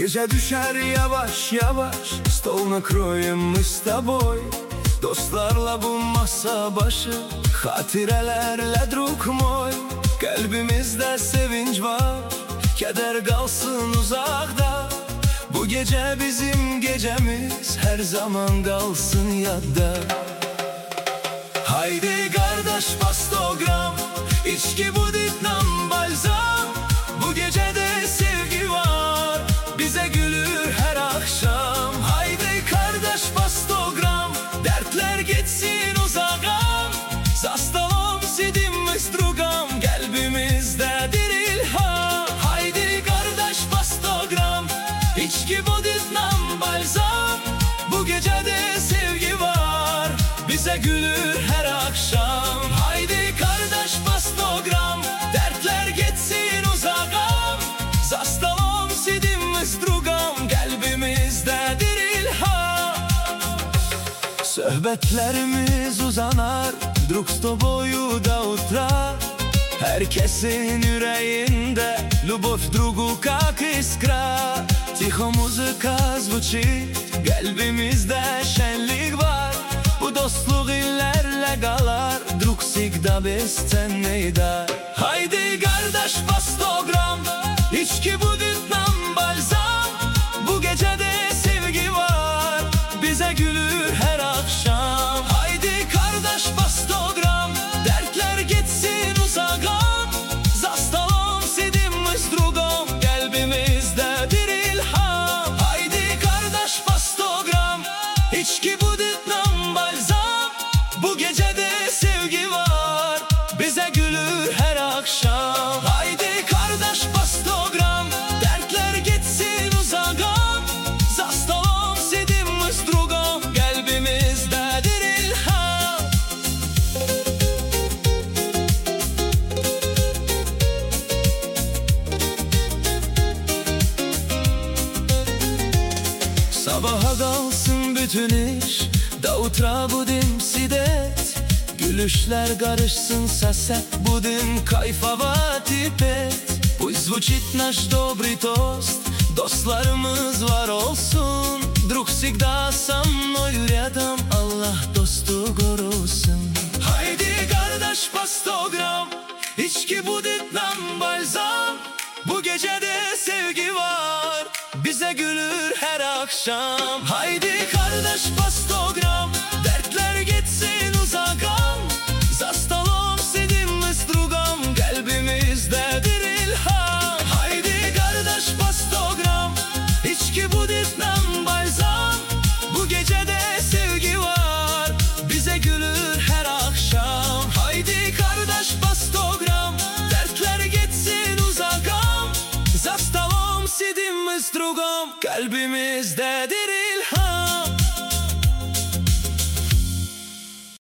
gece düşer yavaş yavaş, stol nakrojem my z тобой. Dostlarla bu masa başı, hatirelerle drug moy. Kalbimizde sevinç var, keder kalsın uzakta. Bu gece bizim gecemiz, her zaman kalsın yadda. Haydi kardeş bas 100 gram, içki bu ditnam balzam. Bu gecede sevgi var, bize gülür her akşam. Haydi kardeş bas 100 gram, dertler gitsin uzakam. За столом сидим мы с другом, kalbimizdedir ilham. Haydi kardeş bas 100 gram, içki bu ditnam balzam. Bu gecede sevgi var, bize gülür her akşam. Haydi kardeş bas 100 gram, dertler gitsin uzakam. За столом сидим мы с другом, kalbimizdedir ilham. Sohbetlerimiz uzanar, drug s toboyu da утра. Herkesin yüreğinde любовь к другу как искра. Тихо muzika звучит, kalbimizde şenlik var. Bu dostluk illerle kalar, drug всегда бесценный дар. Haydi kardeş bas 100 gram, içki bu ditnam balzam. Bu gecede sevgi var, bize gülür her akşam. Haydi kardeş bas 100 gram, dertler gitsin uzakam. За столом сидим мы с другом, kalbimizdedir ilham. Haydi kardeş bas 100 gram, içki bu ditnam balzam. Bu gecede sevgi var, bize gülür her akşam. Haydi kardeş bas 100 gram, dertler gitsin uzakam. За столом сидим мы с другом, kalbimizdedir ilham. Sabaha kalsın bütün iş, до утра будем сидеть. Gülüşler karışsın сосед, будем кайфовать и петь. Пусть звучит наш добрый тост, dostlarımız var olsun. Друг всегда со мною рядом, Allah dostu korusun. Haydi kardeş bas 100 gram, içki bu ditnam balzam. Bu gecede sevgi var, bize gülür her akşam. Haydi kardeş bas 100 gram, dertler gitsin uzakam. За столом сидим мы с другом, kalbimizdedir ilham. Haydi kardeş bas 100 gram, içki bu ditnam balzam. Bu gecede sevgi var, bize gülür her akşam. Haydi kardeş bas 100 gram, dertler gitsin uzakam. За столом сидим мы с другом, kalbimizdedir